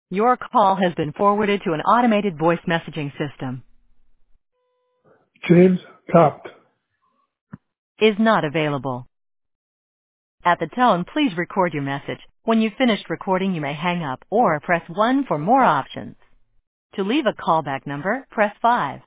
Your call has been forwarded to an automated voice messaging system. James Copt. Is not available. At the tone, please record your message. When you've finished recording, you may hang up or press 1 for more options. To leave a callback number, press 5.